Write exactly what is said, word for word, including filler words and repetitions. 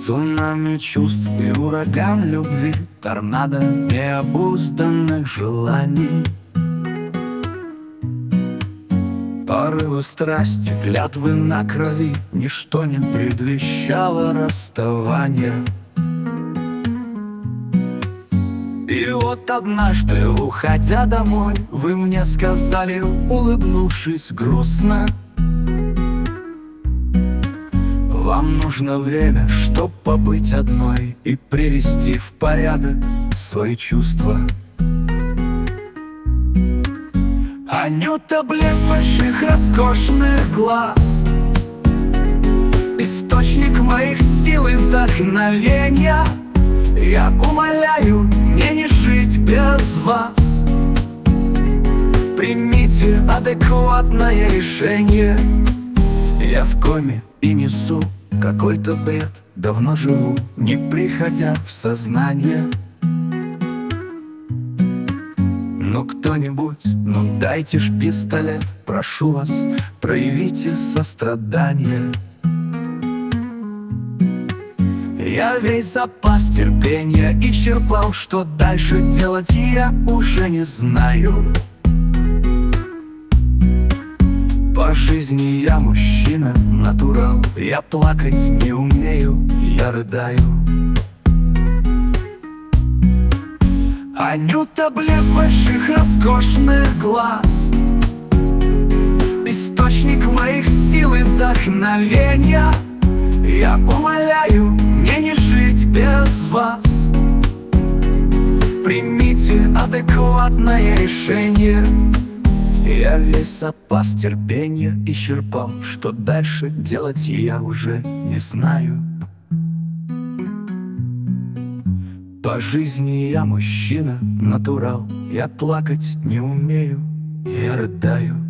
Цунами чувств и ураган любви, торнадо необузданных желаний. Порывы страсти, клятвы на крови, ничто не предвещало расставания. И вот однажды, уходя домой, вы мне сказали, улыбнувшись грустно: вам нужно время, чтоб побыть одной и привести в порядок свои чувства. Анюта, блеск больших роскошных глаз, источник моих сил и вдохновения. Я умоляю, мне не жить без вас. Примите адекватное решение. Я в коме и несу какой-то бред, давно живу, не приходя в сознание. Ну кто-нибудь, ну дайте ж пистолет, прошу вас, проявите сострадание. Я весь запас терпения исчерпал, что дальше делать я уже не знаю. По жизни я мужчина, натурал, я плакать не умею, я рыдаю. Анюта, блеск больших роскошных глаз, источник моих сил и вдохновения. Я умоляю, мне не жить без вас. Примите адекватное решение. Я весь запас терпения исчерпал, что дальше делать я уже не знаю. По жизни я мужчина, натурал, я плакать не умею, я рыдаю.